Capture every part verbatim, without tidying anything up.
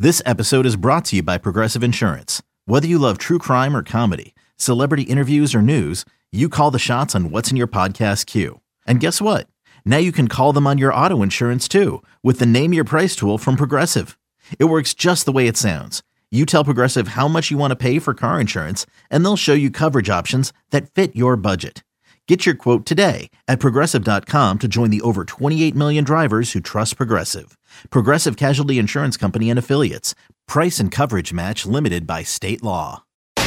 This episode is brought to you by Progressive Insurance. Whether you love true crime or comedy, celebrity interviews or news, you call the shots on what's in your podcast queue. And guess what? Now you can call them on your auto insurance too with the Name Your Price tool from Progressive. It works just the way it sounds. You tell Progressive how much you want to pay for car insurance, and they'll show you coverage options that fit your budget. Get your quote today at Progressive dot com to join the over twenty-eight million drivers who trust Progressive. Progressive Casualty Insurance Company and Affiliates. Price and coverage match limited by state law.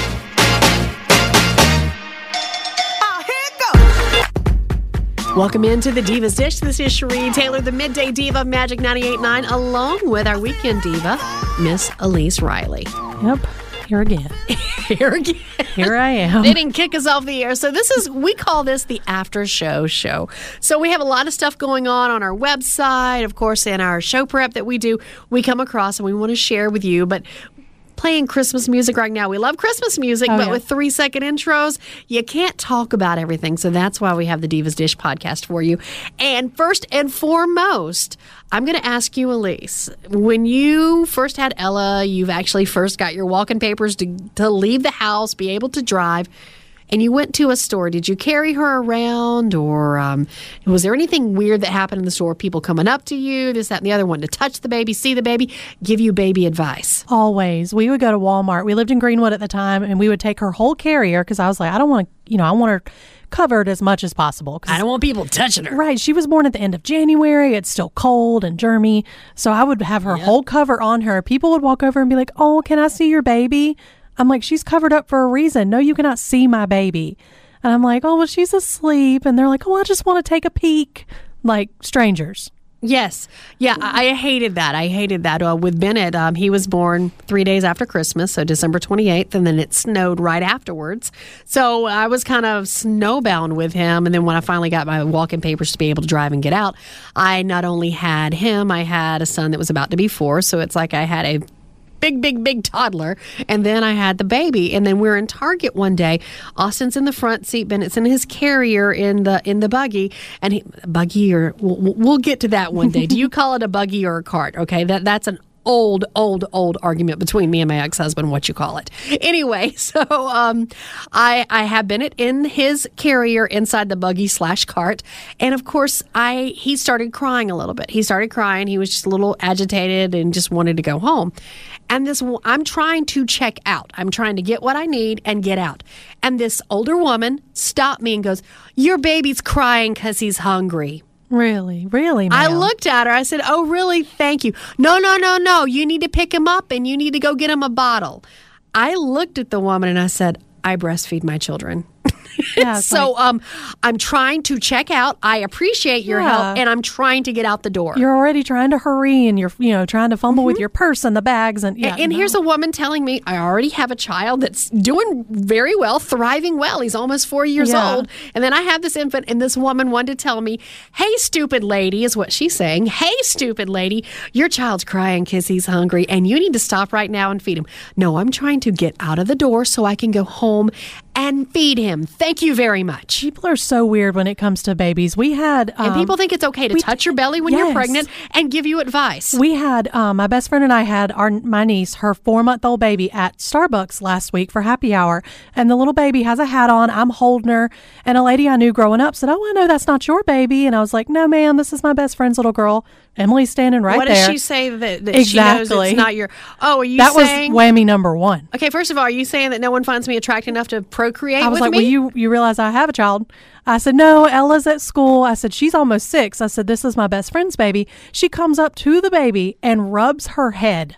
Welcome into the Divas Dish. This is Cherie Taylor, the Midday Diva of Magic ninety-eight point nine, along with our weekend diva, Miss Elise Riley. Yep, here again. Here again. Here I am. They didn't kick us off the air. So this is, we call this the after show show. So we have a lot of stuff going on on our website, of course, in our show prep that we do, we come across and we want to share with you. But playing Christmas music right now. We love Christmas music, oh, but yeah. with three-second intros, you can't talk about everything. So that's why we have the Divas Dish podcast for you. And first and foremost, I'm going to ask you, Elise, when you first had Ella, you've actually first got your walking papers to, to leave the house, be able to drive, and you went to a store. Did you carry her around, or um, was there anything weird that happened in the store? People coming up to you, this, that, and the other, wanting to touch the baby, see the baby, give you baby advice? Always. We would go to Walmart. We lived in Greenwood at the time, and we would take her whole carrier because I was like, I don't want to, you know, I want her covered as much as possible. I don't want people touching her. Right. She was born at the end of January. It's still cold and germy. So I would have her Yep. whole cover on her. People would walk over and be like, oh, can I see your baby? I'm like, she's covered up for a reason. No, you cannot see my baby. And I'm like, oh, well, she's asleep. And they're like, oh, I just want to take a peek. Like strangers. Yes. Yeah, I I hated that. I hated that. Uh, with Bennett, um, he was born three days after Christmas, so December twenty-eighth, and then it snowed right afterwards. So I was kind of snowbound with him, and then when I finally got my walking papers to be able to drive and get out, I not only had him, I had a son that was about to be four, so it's like I had a big, big, big toddler. And then I had the baby. And then we're in Target one day. Austin's in the front seat. Bennett's in his carrier in the in the buggy. And he, buggy or, we'll, we'll get to that one day. Do you call it a buggy or a cart? Okay, that that's an old, old, old argument between me and my ex-husband, what you call it. Anyway, so um, I I have Bennett in his carrier inside the buggy slash cart. And of course, I he started crying a little bit. He started crying. He was just a little agitated and just wanted to go home. And this, I'm trying to check out. I'm trying to get what I need and get out. And this older woman stopped me and goes, your baby's crying because he's hungry. Really? Really, ma'am? I looked at her. I said, oh, really? Thank you. No, no, no, no. You need to pick him up and you need to go get him a bottle. I looked at the woman and I said, I breastfeed my children. Yeah, so like, um, I'm trying to check out. I appreciate your Yeah. help, and I'm trying to get out the door. You're already trying to hurry, and you're, you know, trying to fumble mm-hmm. with your purse and the bags. And yeah, and, and no. here's a woman telling me, I already have a child that's doing very well, thriving well. He's almost four years Yeah. old. And then I have this infant, and this woman wanted to tell me, hey, stupid lady, is what she's saying. Hey, stupid lady, your child's crying because he's hungry, and you need to stop right now and feed him. No, I'm trying to get out of the door so I can go home and feed him. Thank you very much. People are so weird when it comes to babies. We had... Um, and people think it's okay to we, touch your belly when yes. you're pregnant and give you advice. We had, um, my best friend and I had our my niece, her four-month-old baby at Starbucks last week for happy hour. And the little baby has a hat on. I'm holding her. And a lady I knew growing up said, oh, I know that's not your baby. And I was like, no, ma'am, this is my best friend's little girl. Emily's standing right what there. What does she say that, that exactly. she knows it's not your... Oh, are you that saying... That was whammy number one. Okay, first of all, are you saying that no one finds me attractive enough to procreate I was with like, me? well, you, you realize I have a child. I said, no, Ella's at school. I said, she's almost six. I said, this is my best friend's baby. She comes up to the baby and rubs her head.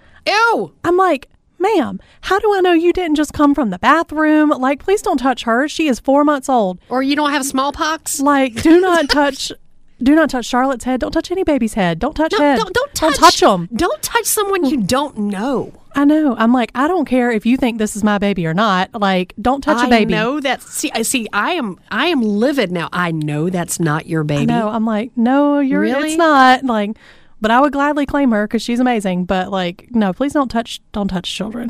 Ew! I'm like, ma'am, how do I know you didn't just come from the bathroom? Like, please don't touch her. She is four months old. Or you don't have smallpox? Like, do not touch... Do not touch Charlotte's head. Don't touch any baby's head. Don't touch no, head. Don't, don't touch. Don't touch them. Don't touch someone you don't know. I know. I'm like, I don't care if you think this is my baby or not. Like, don't touch I a baby. I know that. See, I see. I am. I am livid now. I know that's not your baby. I know. I'm like, no, you're. Really? It's not. Like, but I would gladly claim her because she's amazing. But like, no, please don't touch. Don't touch children.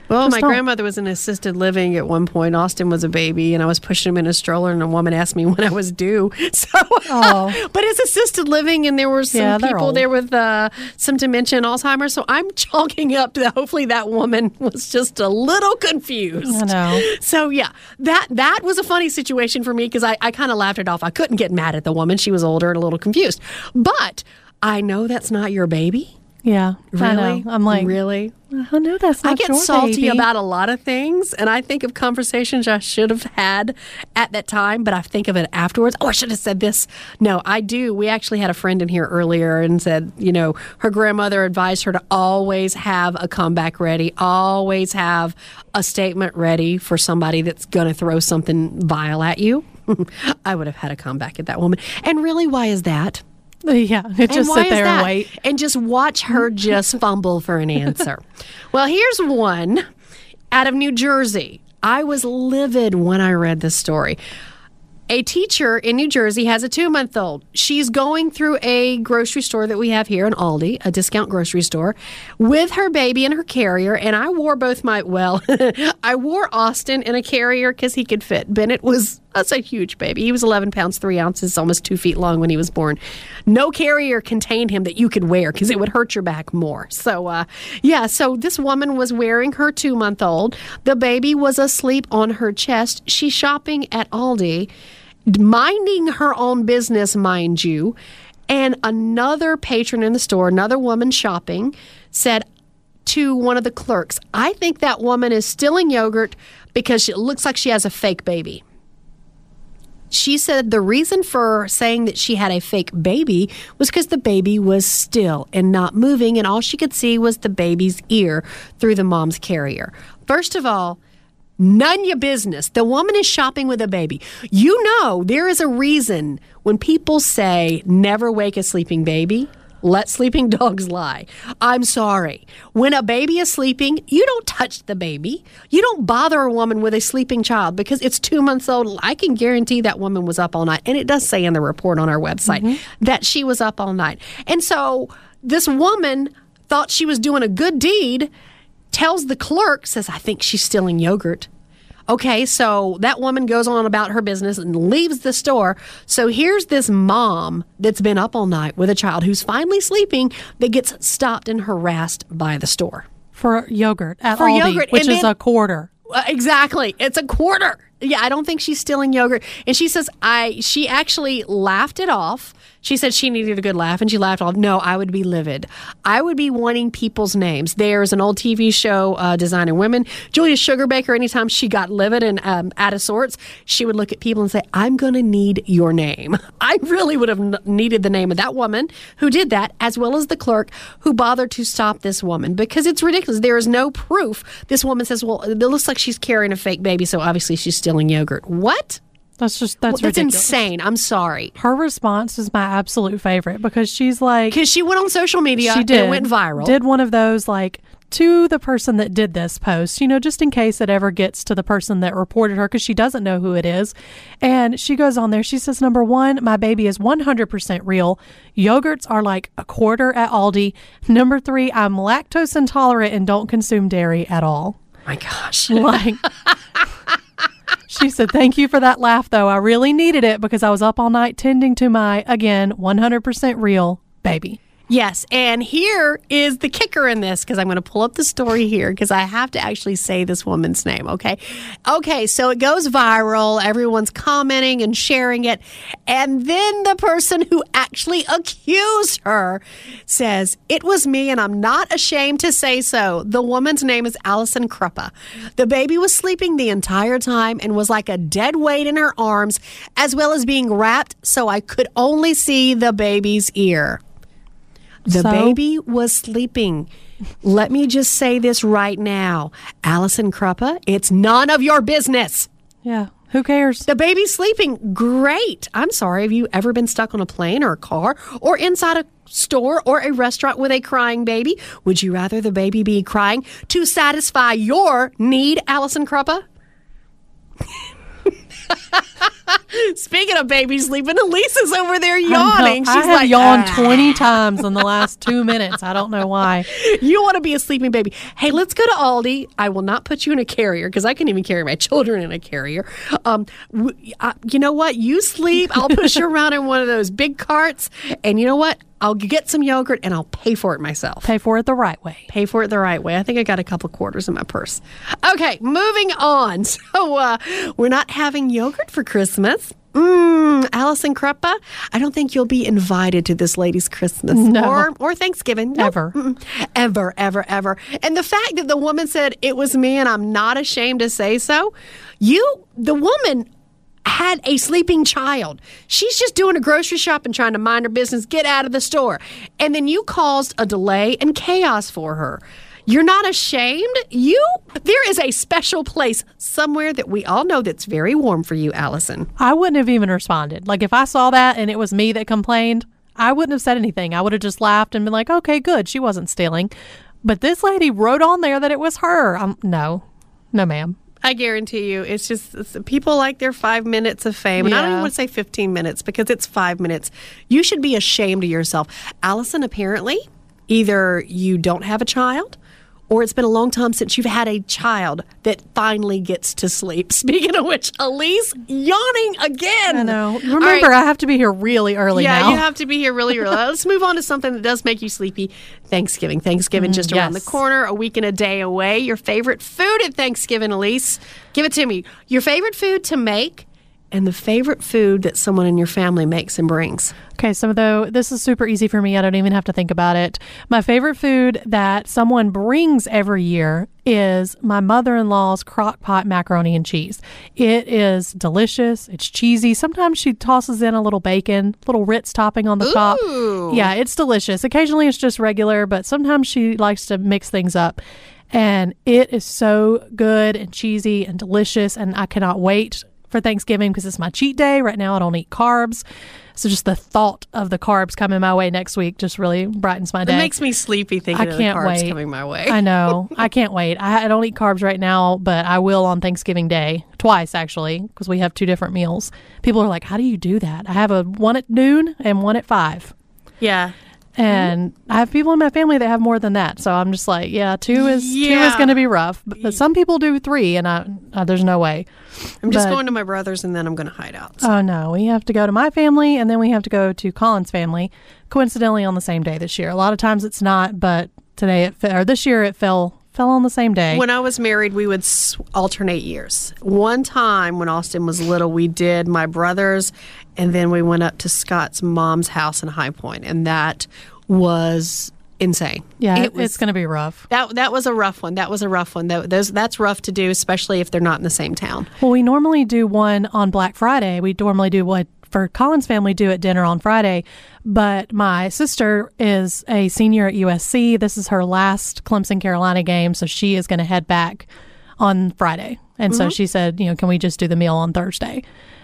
Well, Just my don't. grandmother was in assisted living at one point. Austin was a baby, and I was pushing him in a stroller, and a woman asked me when I was due. So, Oh. but it's assisted living, and there were some Yeah, they're people old. there with uh, some dementia and Alzheimer's. So I'm chalking up to hopefully that woman was just a little confused. I know. So yeah, that that was a funny situation for me because I, I kind of laughed it off. I couldn't get mad at the woman. She was older and a little confused. But I know that's not your baby. Yeah. I know. Really? I'm like, really? I know that's not I get your salty baby. about a lot of things, and I think of conversations I should have had at that time, but I think of it afterwards. Oh, I should have said this. No, I do. We actually had a friend in here earlier and said, you know, her grandmother advised her to always have a comeback ready, always have a statement ready for somebody that's going to throw something vile at you. I would have had a comeback at that woman. And really, why is that? Yeah. Just And why sit is there that? and wait. And just watch her just fumble for an answer. Well, here's one out of New Jersey. I was livid when I read this story. A teacher in New Jersey has a two-month-old. She's going through a grocery store that we have here in Aldi, a discount grocery store, with her baby in her carrier. And I wore both my, well, I wore Austin in a carrier because he could fit. Bennett was, that's a huge baby. He was eleven pounds, three ounces, almost two feet long when he was born. No carrier contained him that you could wear because it would hurt your back more. So, uh, yeah, so this woman was wearing her two-month-old. The baby was asleep on her chest. She's shopping at Aldi, minding her own business, mind you, and another patron in the store, another woman shopping, said to one of the clerks, I think that woman is stealing yogurt because it looks like she has a fake baby. She said the reason for saying that she had a fake baby was because the baby was still and not moving, and all she could see was the baby's ear through the mom's carrier. First of all, none your business. The woman is shopping with a baby. You know, there is a reason when people say never wake a sleeping baby, let sleeping dogs lie. I'm sorry. When a baby is sleeping, you don't touch the baby. You don't bother a woman with a sleeping child because it's two months old. I can guarantee that woman was up all night. And it does say in the report on our website mm-hmm. that she was up all night. And so this woman thought she was doing a good deed, tells the clerk, says, I think she's stealing yogurt. Okay, so that woman goes on about her business and leaves the store. So here's this mom that's been up all night with a child who's finally sleeping that gets stopped and harassed by the store. For yogurt at For Aldi, yogurt, which and is then- a quarter. Uh, exactly. It's a quarter. Yeah, I don't think she's stealing yogurt. And she says, I. She actually laughed it off. She said she needed a good laugh, and she laughed off. No, I would be livid. I would be wanting people's names. There's an old T V show, uh, Designing Women. Julia Sugarbaker, anytime she got livid and um, out of sorts, she would look at people and say, I'm going to need your name. I really would have n- needed the name of that woman who did that, as well as the clerk who bothered to stop this woman, because it's ridiculous. There is no proof. This woman says, well, it looks like she's carrying a fake baby, so obviously she's stealing yogurt. What? That's just, that's Well, that's ridiculous. insane. I'm sorry. Her response is my absolute favorite because she's like, Because she went on social media she and did, it went viral. Did one of those like to the person that did this post, you know, just in case it ever gets to the person that reported her because she doesn't know who it is. And she goes on there. She says, number one, my baby is one hundred percent real. Yogurts are like a quarter at Aldi. Number three, I'm lactose intolerant and don't consume dairy at all. My gosh. Like, she said, thank you for that laugh, though. I really needed it because I was up all night tending to my, again, one hundred percent real baby. Yes, and here is the kicker in this, because I'm going to pull up the story here because I have to actually say this woman's name, okay? Okay, so it goes viral. Everyone's commenting and sharing it. And then the person who actually accused her says, it was me and I'm not ashamed to say so. The woman's name is Allison Kruppa. The baby was sleeping the entire time and was like a dead weight in her arms, as well as being wrapped so I could only see the baby's ear. The So? baby was sleeping. Let me just say this right now. Allison Kruppa, it's none of your business. Yeah, who cares? The baby's sleeping. Great. I'm sorry. Have you ever been stuck on a plane or a car or inside a store or a restaurant with a crying baby? Would you rather the baby be crying to satisfy your need, Allison Kruppa? Speaking of baby sleeping, Elisa's over there I know. yawning. She's I have like, yawned "Ah." twenty times in the last two minutes. I don't know why. You want to be a sleeping baby. Hey, let's go to Aldi. I will not put you in a carrier because I can't even carry my children in a carrier. Um, w- I, you know what? You sleep. I'll push you around in one of those big carts. And you know what? I'll get some yogurt and I'll pay for it myself. Pay for it the right way. Pay for it the right way. I think I got a couple quarters in my purse. Okay, moving on. So uh, we're not having yogurt for Christmas. Mmm, Allison Kruppa, I don't think you'll be invited to this lady's Christmas No. or, or Thanksgiving. Nope. Ever. Mm-mm. Ever, ever, ever. And the fact that the woman said it was me and I'm not ashamed to say so, you, the woman had a sleeping child. She's just doing a grocery shop and trying to mind her business, get out of the store. And then you caused a delay and chaos for her. You're not ashamed? You, there is a special place somewhere that we all know that's very warm for you, Allison. I wouldn't have even responded. Like, if I saw that and it was me that complained, I wouldn't have said anything. I would have just laughed and been like, okay, good. She wasn't stealing. But this lady wrote on there that it was her. Um, no. No, ma'am. I guarantee you, it's just it's, people like their five minutes of fame. And I don't Yeah. even want to say fifteen minutes because it's five minutes. You should be ashamed of yourself. Allison, apparently, either you don't have a child or it's been a long time since you've had a child that finally gets to sleep. Speaking of which, Elise yawning again. I know. All Remember, right. I have to be here really early Yeah, now. you have to be here really early. Let's move on to something that does make you sleepy. Thanksgiving. Thanksgiving just around yes. the corner, a week and a day away. Your favorite food at Thanksgiving, Elise. Give it to me. Your favorite food to make and the favorite food that someone in your family makes and brings. Okay, so though this is super easy for me, I don't even have to think about it. My favorite food that someone brings every year is my mother-in-law's crock pot macaroni and cheese. It is delicious. It's cheesy. Sometimes she tosses in a little bacon, little Ritz topping on the top. Ooh. Yeah, it's delicious. Occasionally it's just regular, but sometimes she likes to mix things up. And it is so good and cheesy and delicious, and I cannot wait for Thanksgiving because it's my cheat day. Right now I don't eat carbs. So just the thought of the carbs coming my way next week just really brightens my day. It makes me sleepy thinking I of can't the carbs wait. coming my way. I know. I can't wait. I, I don't eat carbs right now, but I will on Thanksgiving Day. Twice, actually, because we have two different meals. People are like, how do you do that? I have a one at noon and one at five. Yeah. And I have people in my family that have more than that. So I'm just like, yeah, two is two is Yeah. going to be rough. But, but some people do three, and I, uh, there's no way. I'm just But- going to my brother's and then I'm going to hide out. So. Oh, no. We have to go to my family, and then we have to go to Colin's family, coincidentally on the same day this year. A lot of times it's not, but today it fe- or this year it fell fell on the same day. When I was married, we would s- alternate years. One time when Austin was little, we did my brother's, and then we went up to Scott's mom's house in High Point, and that was insane. yeah, it it was, it's going to be rough. that that was a rough one. That was a rough one. That, those, that's rough to do, especially if they're not in the same town. Well, we normally do one on Black Friday. We normally do what for Colin's family do at dinner on Friday. But my sister is a senior at U S C. This is her last Clemson Carolina game, so she is going to head back on Friday. And so she said, you know, can we just do the meal on Thursday?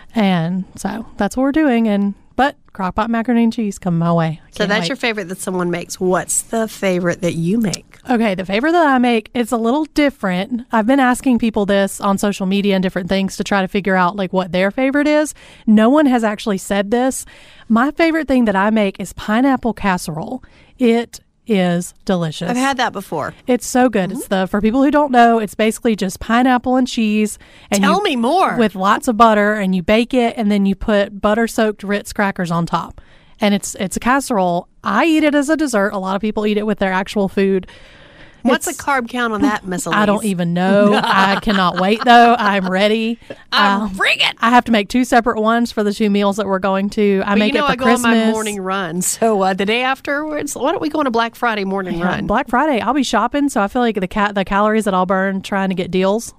And so that's what we're doing. And but crockpot macaroni and cheese coming my way. I So can't that's wait. your favorite that someone makes. What's the favorite that you make? Okay, the favorite that I make is a little different. I've been asking people this on social media and different things to try to figure out like what their favorite is. No one has actually said this. My favorite thing that I make is pineapple casserole. It is delicious. I've had that before. It's so good. It's the for people who don't know, it's basically just pineapple and cheese. And Tell you- me more. With lots of butter, and you bake it, and then you put butter soaked Ritz crackers on top. And it's it's a casserole. I eat it as a dessert. A lot of people eat it with their actual food. What's It's- the carb count on that, Miss Elise? I don't even know. I cannot wait though. I'm ready. Um, Um, bring it. I have to make two separate ones for the two meals that we're going to. I But make you know, it for I go Christmas. on my morning run. So uh, the day afterwards, why don't we go on a Black Friday morning Yeah, run? Black Friday, I'll be shopping, so I feel like the ca- the calories that I'll burn trying to get deals.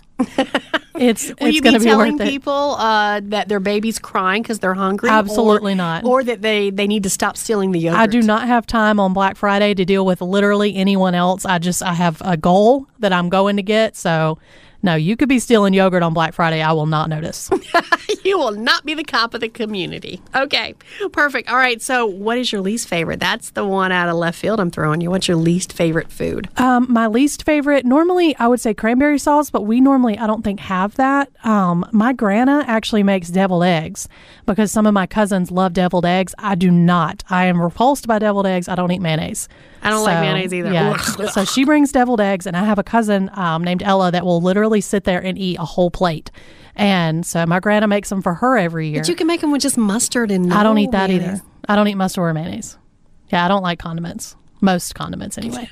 It's Will it's you going be to be telling worth it. people uh, that their baby's crying because they're hungry? Absolutely or, not. Or that they, they need to stop stealing the yogurt? I do not have time on Black Friday to deal with literally anyone else. I just I have a goal that I'm going to get, so No, you could be stealing yogurt on Black Friday. I will not notice. You will not be the cop of the community. Okay, perfect. All right, so what is your least favorite? That's the one out of left field I'm throwing you. What's your least favorite food? Um, my least favorite, normally I would say cranberry sauce, but we normally, I don't think, have that. Um, my grandma actually makes deviled eggs because some of my cousins love deviled eggs. I do not. I am repulsed by deviled eggs. I don't eat mayonnaise. I don't so, like mayonnaise either. Yeah. So she brings deviled eggs, and I have a cousin um, named Ella that will literally sit there and eat a whole plate. And so my grandma makes them for her every year. But you can make them with just mustard and no I don't eat that mayonnaise. either. I don't eat mustard or mayonnaise. Yeah, I don't like condiments. Most condiments, anyway.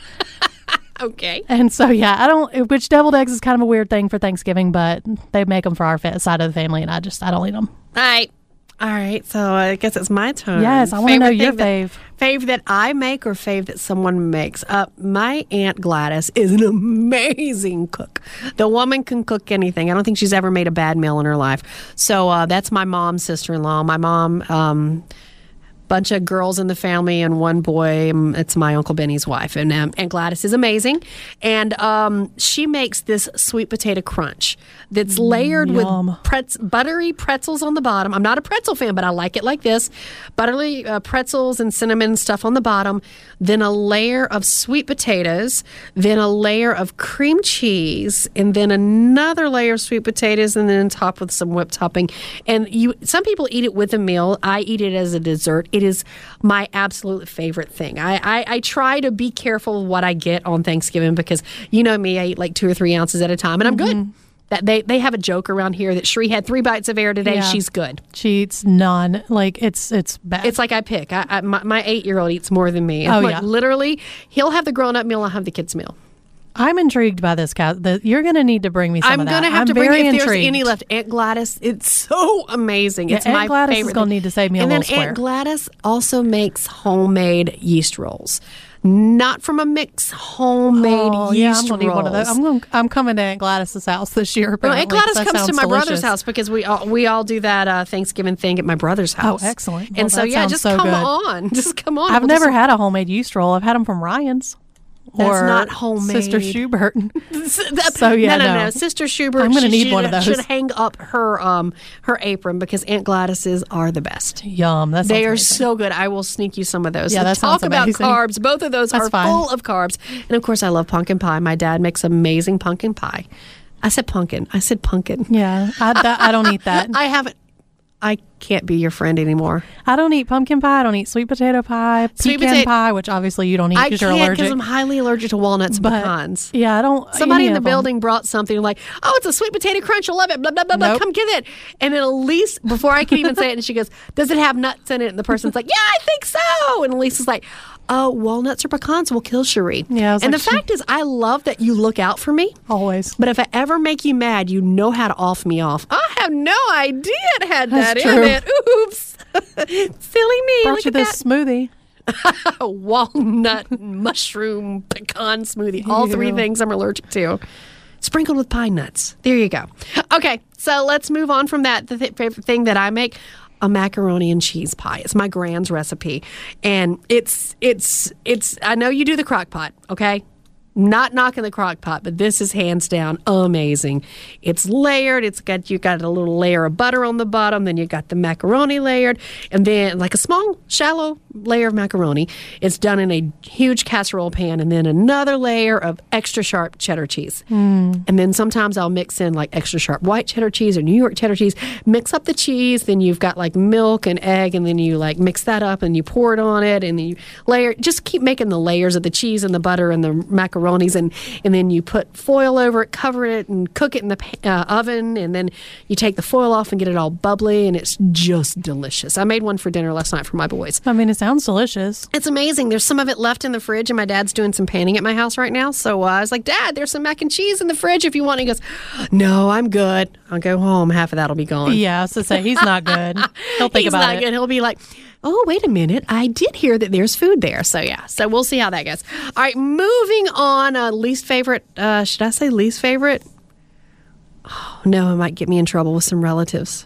Okay. And so, yeah, I don't, which deviled eggs is kind of a weird thing for Thanksgiving, but they make them for our fa- side of the family, and I just, I don't eat them. All right. All right. So I guess it's my turn. Yes, I want to know Favorite your thing that- fave. Fave that I make or fave that someone makes? Uh, my Aunt Gladys is an amazing cook. The woman can cook anything. I don't think she's ever made a bad meal in her life. So uh, that's my mom's sister-in-law. My mom... Um, bunch of girls in the family and one boy. It's my Uncle Benny's wife. And um, Aunt Gladys is amazing. And um, she makes this sweet potato crunch that's layered Yum. with pretz- buttery pretzels on the bottom. I'm not a pretzel fan, but I like it like this. Buttery uh, pretzels and cinnamon stuff on the bottom. Then a layer of sweet potatoes. Then a layer of cream cheese. And then another layer of sweet potatoes. And then top with some whipped topping. And you, some people eat it with a meal. I eat it as a dessert. It is my absolute favorite thing. I, I, I try to be careful of what I get on Thanksgiving because you know me, I eat like two or three ounces at a time, and I'm Mm-hmm. good. That they they have a joke around here that Shree had three bites of air today. Yeah. She's good. She eats none. Like, it's it's bad. It's like I pick. I, I, my, my eight year old eats more than me. Oh, I'm like, yeah. literally, he'll have the grown up meal. I'll have the kids meal. I'm intrigued by this, Kat. The, you're going to need to bring me some I'm of that. gonna have I'm to bring very if intrigued. there's any left. Aunt Gladys, it's so amazing. Yeah, It's Aunt my Gladys is favorite. gonna thing. need to save me a and little then square. Aunt Gladys also makes homemade yeast rolls, not from a mix. Homemade Oh, yeast yeah, I'm gonna need rolls. one of those. I'm going. I'm coming to Aunt Gladys's house this year. Well, Apparently, Aunt Gladys 'cause that comes to sounds my brother's delicious. house because we all we all do that uh, Thanksgiving thing at my brother's house. Oh, excellent. Well, and so that yeah, sounds just so come good. on, just come on. I've We'll never just- had a homemade yeast roll. I've had them from Ryan's. That's or not homemade. Sister Schubert. That- So, yeah, no, no, no. no. Sister Schubert. I'm gonna she need should, one of those. Should hang up her um her apron because Aunt Gladys's are the best. Yum. That sounds They are amazing. so good. I will sneak you some of those. Yeah, So that talk sounds about amazing. carbs. Both of those That's are fine. full of carbs. And of course, I love pumpkin pie. My dad makes amazing pumpkin pie. I said pumpkin. I said pumpkin. Yeah, I, that, I don't eat that. I haven't. I can't be your friend anymore. I don't eat pumpkin pie. I don't eat sweet potato pie, Sweet pecan potato- pie, which obviously you don't eat I because you're can't allergic. because I'm highly allergic to walnuts and but pecans. yeah, I don't. Somebody any in the of them. building brought something like, oh, it's a sweet potato crunch. I love it. Blah, blah, blah, blah. Nope. Come get it. And then Elise, before I can even say it, and she goes, does it have nuts in it? And the person's like, yeah, I think so. And Elise is like, oh, walnuts or pecans will kill Cherie. Yeah, I was and like, the fact is, I love that you look out for me. Always. But if I ever make you mad, you know how to off me off. I have no idea it had That's that true. in it. Oops. Silly me. Brought Look you at this that. smoothie. A walnut, mushroom, pecan smoothie. All three Ew. things I'm allergic to. Sprinkled with pine nuts. There you go. Okay, so let's move on from that. The th- favorite thing that I make, a macaroni and cheese pie. It's my grand's recipe, and it's it's it's. I know you do the crock pot, okay? Not knocking the crock pot, but this is hands down amazing. It's layered. It's got you got a little layer of butter on the bottom, then you got the macaroni layered, and then like a small, shallow layer of macaroni. It's done in a huge casserole pan, and then another layer of extra sharp cheddar cheese. Mm. And then sometimes I'll mix in like extra sharp white cheddar cheese or New York cheddar cheese. Mix up the cheese, then you've got like milk and egg, and then you like mix that up and you pour it on it, and then you layer. Just keep making the layers of the cheese and the butter and the macaroni. And, and then you put foil over it, cover it, and cook it in the uh, oven. And then you take the foil off and get it all bubbly, and it's just delicious. I made one for dinner last night for my boys. I mean, it sounds delicious. It's amazing. There's some of it left in the fridge, and my dad's doing some painting at my house right now. So uh, I was like, Dad, there's some mac and cheese in the fridge if you want. He goes, no, I'm good. I'll go home. Half of that will be gone. Yeah, I was to say he's not good. He'll think He's about not it. good. He'll be like, oh, wait a minute. I did hear that there's food there. So, yeah. So, we'll see how that goes. All right. Moving on. Uh, least favorite. Uh, should I say least favorite? Oh, no. It might get me in trouble with some relatives.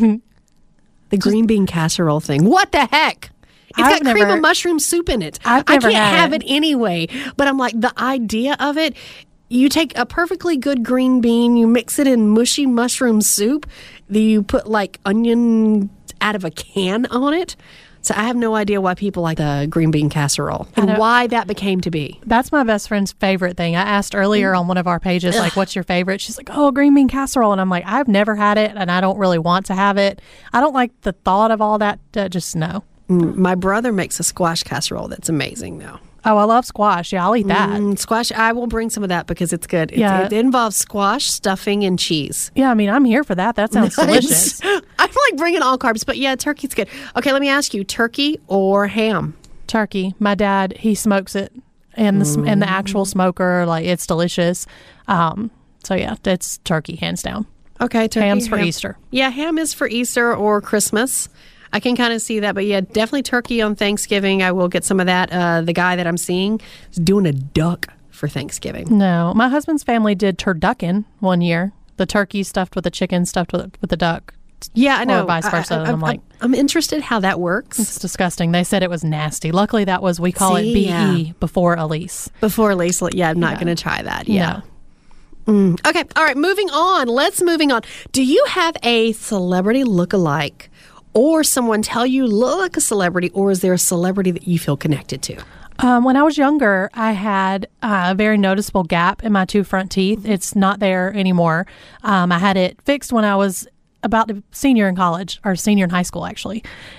The green bean casserole thing. What the heck? It's I've got cream never- of mushroom soup in it. I've I never can't had have it. it anyway. But I'm like, the idea of it, you take a perfectly good green bean, you mix it in mushy mushroom soup, then you put like onion out of a can on it. So I have no idea why people like the green bean casserole and why that became to be. That's my best friend's favorite thing. I asked earlier on one of our pages, like, what's your favorite? She's like, oh, green bean casserole. And I'm like, I've never had it, and I don't really want to have it. I don't like the thought of all that. Uh, just no. Mm, my brother makes a squash casserole that's amazing, though. Oh, I love squash. Yeah, I'll eat that. Mm, squash, I will bring some of that because it's good. It, Yeah. it involves squash, stuffing, and cheese. Yeah, I mean, I'm here for that. That sounds delicious. I'm like bringing all carbs, but yeah, turkey's good. Okay, let me ask you, turkey or ham? Turkey. My dad, he smokes it in the mm. in the actual smoker. Like, it's delicious. Um, so yeah, it's turkey, hands down. Okay, turkey. Ham's for ham. Easter. Yeah, ham is for Easter or Christmas. I can kind of see that, but yeah, definitely turkey on Thanksgiving. I will get some of that. Uh, the guy that I'm seeing is doing a duck for Thanksgiving. No, my husband's family did turducken one year. The turkey stuffed with the chicken, stuffed with with the duck. Yeah, I know. Or vice versa. I, I, and I'm like, I'm interested how that works. It's disgusting. They said it was nasty. Luckily, that was, we call See, it B E yeah. before Elise. Before Elise, yeah, I'm not Yeah. going to try that. Yeah. No. Mm. Okay, all right, moving on. Let's moving on. Do you have a celebrity look-alike, or someone tell you look like a celebrity, or is there a celebrity that you feel connected to? Um, when I was younger, I had uh, a very noticeable gap in my two front teeth. It's not there anymore. Um, I had it fixed when I was about to senior in college, or senior in high school, actually.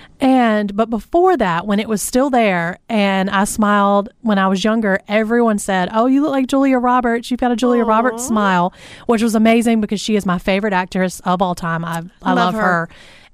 And but before that, when it was still there, and I smiled when I was younger, everyone said, "Oh, you look like Julia Roberts. You've got a Julia Aww. Roberts smile," which was amazing because she is my favorite actress of all time. I I love, Love her. her.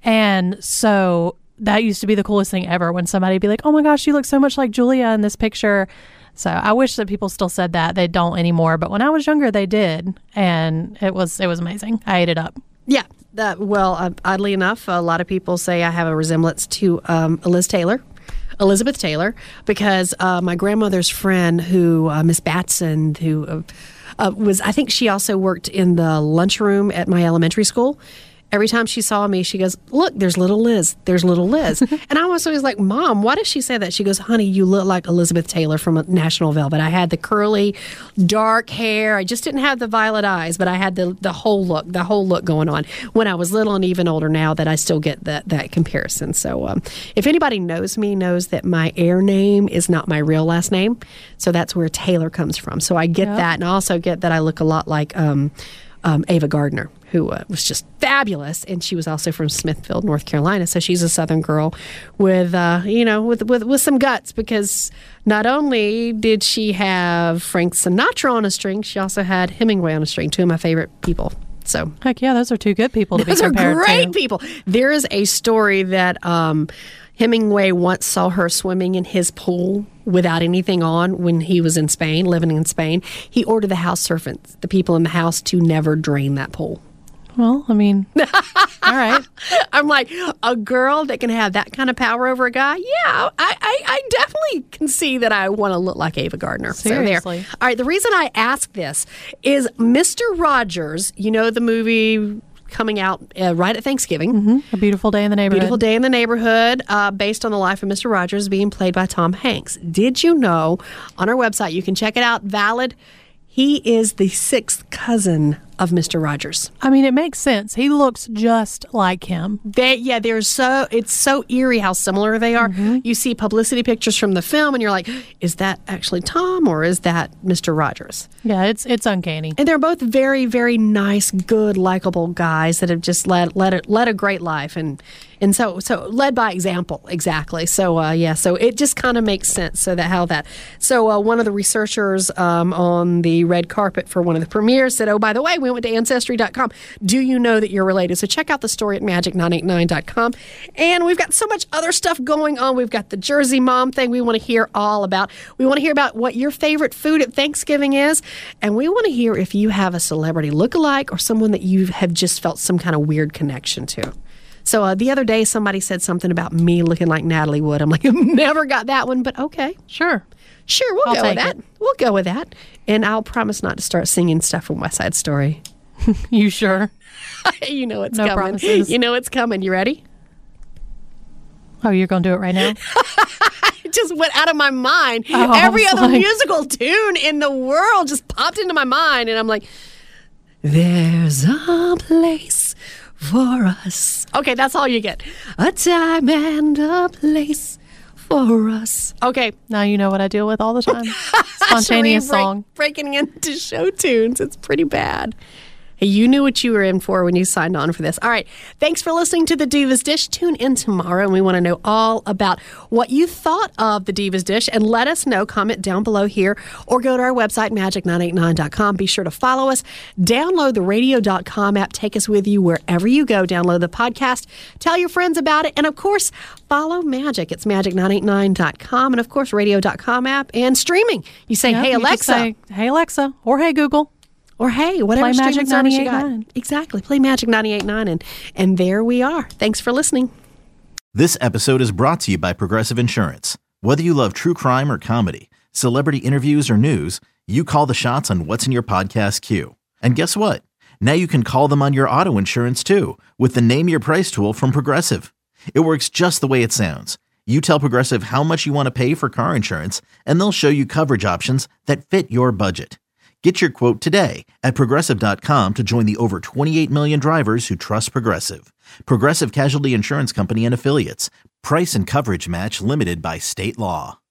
And so that used to be the coolest thing ever, when somebody would be like, "Oh my gosh, you look so much like Julia in this picture." So I wish that people still said that. They don't anymore, but when I was younger, they did, and it was it was amazing. I ate it up. Yeah. That, well, uh, oddly enough, a lot of people say I have a resemblance to um, Liz Taylor, Elizabeth Taylor, because uh, my grandmother's friend, who uh, Miss Batson, who uh, uh, was, I think she also worked in the lunchroom at my elementary school. Every time she saw me, she goes, "Look, there's little Liz. There's little Liz." And I was always like, "Mom, why does she say that?" She goes, "Honey, you look like Elizabeth Taylor from National Velvet." I had the curly, dark hair. I just didn't have the violet eyes, but I had the the whole look, the whole look going on when I was little, and even older now that I still get that that comparison. So um, if anybody knows me, knows that my air name is not my real last name. So that's where Taylor comes from. So I get Yep. that, and I also get that I look a lot like um, um, Ava Gardner, who uh, was just fabulous, and she was also from Smithfield, North Carolina. So she's a Southern girl with, uh, you know, with, with with some guts, because not only did she have Frank Sinatra on a string, she also had Hemingway on a string, two of my favorite people. So Heck yeah, those are two good people to be those are compared great to. people. There is a story that um, Hemingway once saw her swimming in his pool without anything on when he was in Spain, living in Spain. He ordered the house servants, the people in the house, to never drain that pool. Well, I mean, all right. I'm like, a girl that can have that kind of power over a guy? Yeah, I, I, I definitely can see that I want to look like Ava Gardner. Seriously. So there. All right, the reason I ask this is Mister Rogers, you know the movie coming out uh, right at Thanksgiving. Mm-hmm. A Beautiful Day in the Neighborhood. Beautiful Day in the Neighborhood, uh, based on the life of Mister Rogers, being played by Tom Hanks. Did you know, on our website, you can check it out, valid, he is the sixth cousin of Mister Rogers. I mean, it makes sense. He looks just like him. They, yeah, they're so, it's so eerie how similar they are. Mm-hmm. You see publicity pictures from the film and you're like, is that actually Tom or is that Mister Rogers? Yeah, it's it's uncanny. And they're both very, very nice, good, likable guys that have just led led a, led a great life, and and so so led by example, exactly. So uh, yeah, so it just kind of makes sense. So that how that. So uh, one of the researchers um, on the red carpet for one of the premieres said, "Oh, by the way, we went to ancestry dot com. Do you know that you're related?" So check out the story at magic nine eight nine dot com. And we've got so much other stuff going on. We've got the Jersey Mom thing we want to hear all about. We want to hear about what your favorite food at Thanksgiving is. And we want to hear if you have a celebrity lookalike or someone that you have just felt some kind of weird connection to. So uh, the other day, somebody said something about me looking like Natalie Wood. I'm like, I've never got that one, but okay. Sure. Sure, we'll I'll go with take that. it. We'll go with that. And I'll promise not to start singing stuff from West Side Story. You sure? You know it's No coming. promises. You know it's coming. You ready? Oh, you're going to do it right now? I it just went out of my mind. Oh, Every other like... musical tune in the world just popped into my mind. And I'm like, there's a place for us. Okay, that's all you get. A time and a place for us. Okay. Now you know what I deal with all the time. Spontaneous break, song. Breaking into show tunes. It's pretty bad. Hey, you knew what you were in for when you signed on for this. All right. Thanks for listening to the Divas Dish. Tune in tomorrow, and we want to know all about what you thought of the Divas Dish. And let us know. Comment down below here or go to our website, magic nine eight nine dot com. Be sure to follow us. Download the radio dot com app. Take us with you wherever you go. Download the podcast. Tell your friends about it. And, of course, follow Magic. It's magic nine eight nine dot com. And, of course, radio dot com app and streaming. You say, yep, hey, you Alexa. Say, hey, Alexa. Or hey, Google. Or hey, whatever Play streaming Magic service you got. ninety-eight point nine. Exactly. Play Magic ninety-eight point nine. And, and there we are. Thanks for listening. This episode is brought to you by Progressive Insurance. Whether you love true crime or comedy, celebrity interviews or news, you call the shots on what's in your podcast queue. And guess what? Now you can call them on your auto insurance too with the Name Your Price tool from Progressive. It works just the way it sounds. You tell Progressive how much you want to pay for car insurance, and they'll show you coverage options that fit your budget. Get your quote today at Progressive dot com to join the over twenty-eight million drivers who trust Progressive. Progressive Casualty Insurance Company and Affiliates. Price and coverage match limited by state law.